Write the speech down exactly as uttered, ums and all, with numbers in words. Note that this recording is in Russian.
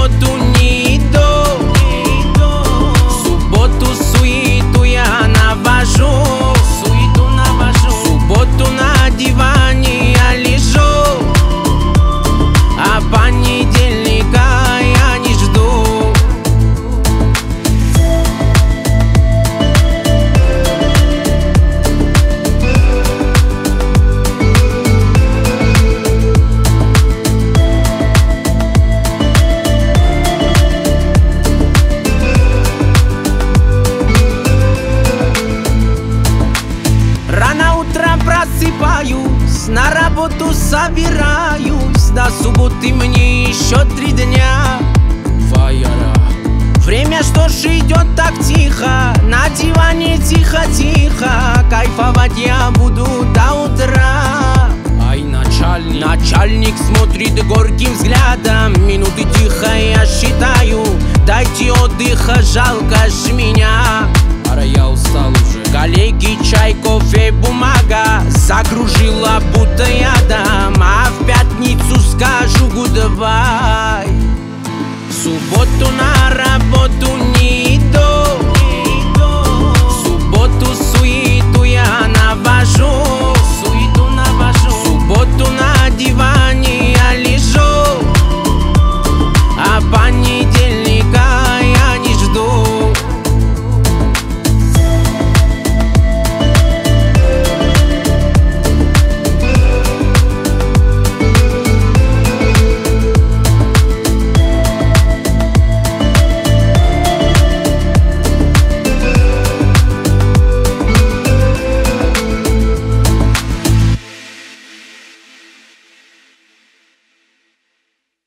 субботу не иду, в субботу суету я навожу, суету навожу. В субботу на диване я лежу, а понедельника я не жду. Рано утром просыпаюсь, на работу собираюсь, до субботы мне еще три дня. Ваяра. Время что ж идет так тихо, на диване тихо-тихо, кайфовать я буду до утра. Ай, начальник. Начальник смотрит горьким взглядом, минуты тихо я считаю, дайте отдыха, жалко ж меня. Ара, я устал уже. Коллеги, чай, кофе, бумага закружила будто ядом, а в пятницу скажу гудбай. В субботу на работу не